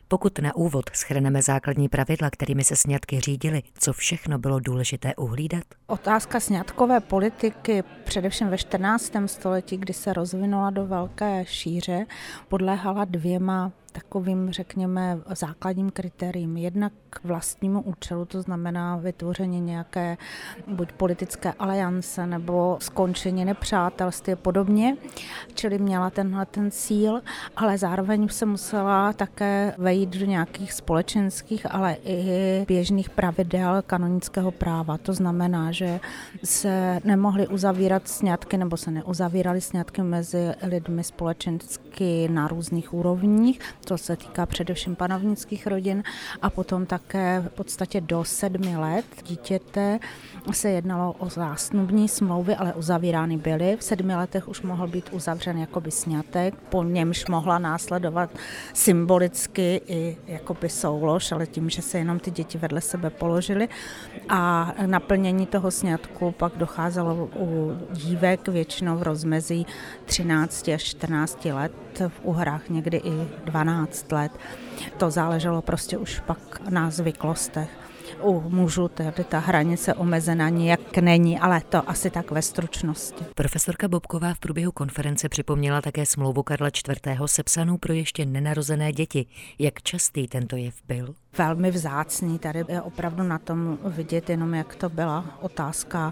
Pokud na úvod shrneme základní pravidla, kterými se sňatky řídily, co všechno bylo důležité uhlídat? Otázka sňatkové politiky především ve 14. století, kdy se rozvinula do velké šíře, podléhala dvěma takovým, řekněme, základním kritériím. Jednak k vlastnímu účelu, to znamená vytvoření nějaké buď politické aliance nebo skončení nepřátelství a podobně, čili měla tenhle ten cíl, ale zároveň se musela také vejít do nějakých společenských, ale i běžných pravidel kanonického práva. To znamená, že se nemohly uzavírat sňatky nebo se neuzavíraly sňatky mezi lidmi společensky na různých úrovních. To se týká především panovnických rodin a potom také v podstatě do 7 let dítěte se jednalo o zásnubní smlouvy, ale uzavírány byly. V 7 letech už mohl být uzavřen jakoby sňatek, po němž mohla následovat symbolicky i jakoby soulož, ale tím, že se jenom ty děti vedle sebe položily. A naplnění toho sňatku pak docházelo u dívek většinou v rozmezí 13 až 14 let, v uhrách někdy i 12 let. To záleželo prostě už pak na zvyklostech. U mužů tedy ta hranice omezená nijak není, ale to asi tak ve stručnosti. Profesorka Bobková v průběhu konference připomněla také smlouvu Karla IV. Sepsanou pro ještě nenarozené děti. Jak častý tento jev byl? Velmi vzácný. Tady je opravdu na tom vidět jenom, jak to byla otázka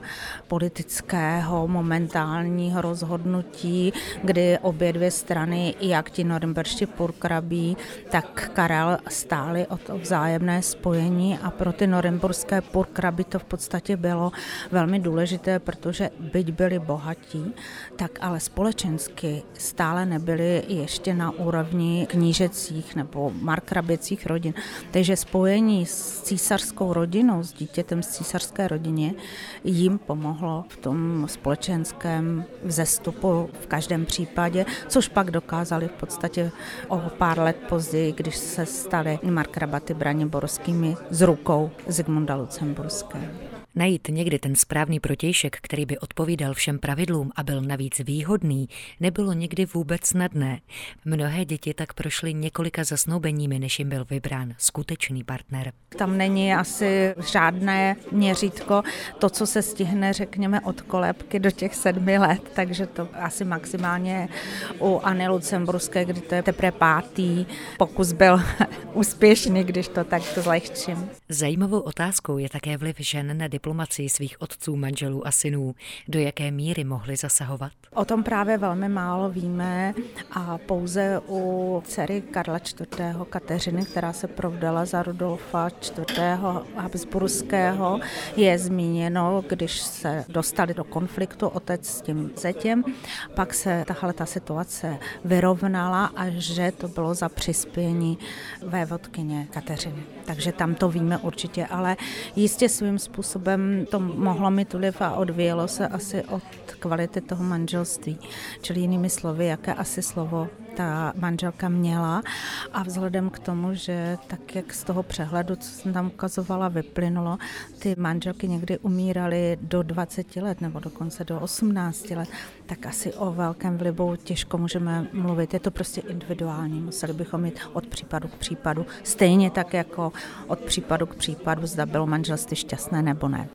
politického momentálního rozhodnutí, kdy obě dvě strany, jak ti norimberští purkrabí, tak Karel stáli o to vzájemné spojení a pro ty norimberské purkraby to v podstatě bylo velmi důležité, protože byť byli bohatí, tak ale společensky stále nebyli ještě na úrovni knížecích nebo markraběcích rodin. Takže spojení s císařskou rodinou, s dítětem z císařské rodině, jim pomohlo v tom společenském vzestupu v každém případě, což pak dokázali v podstatě o pár let později, když se stali markrabaty braniborskými z rukou Zikmunda Lucemburského. Najít někdy ten správný protějšek, který by odpovídal všem pravidlům a byl navíc výhodný, nebylo nikdy vůbec snadné. Mnohé děti tak prošly několika zasnoubeními, než jim byl vybrán skutečný partner. Tam není asi žádné měřítko, to, co se stihne, řekněme, od kolébky do těch 7 let, takže to asi maximálně u Anny Lucemburské, kdy to je teprve 5. pokus byl úspěšný, když to tak zlehčím. Zajímavou otázkou je také vliv žen na diplomacii svých otců, manželů a synů. Do jaké míry mohli zasahovat? O tom právě velmi málo víme a pouze u dcery Karla IV. Kateřiny, která se provdala za Rudolfa IV. Habsburského, je zmíněno, když se dostali do konfliktu otec s tím zetěm, pak se tahleta situace vyrovnala a že to bylo za přispění vévodkyně Kateřiny. Takže tam to víme určitě, ale jistě svým způsobem to mohlo mít vliv a odvíjelo se asi od kvality toho manželství. Čili jinými slovy, jaké asi slovo ta manželka měla a vzhledem k tomu, že tak, jak z toho přehledu, co jsem tam ukazovala, vyplynulo, ty manželky někdy umíraly do 20 let nebo dokonce do 18 let, tak asi o velkém vlivu těžko můžeme mluvit. Je to prostě individuální, museli bychom jít od případu k případu, stejně tak jako od případu k případu, zda bylo manželství šťastné nebo ne.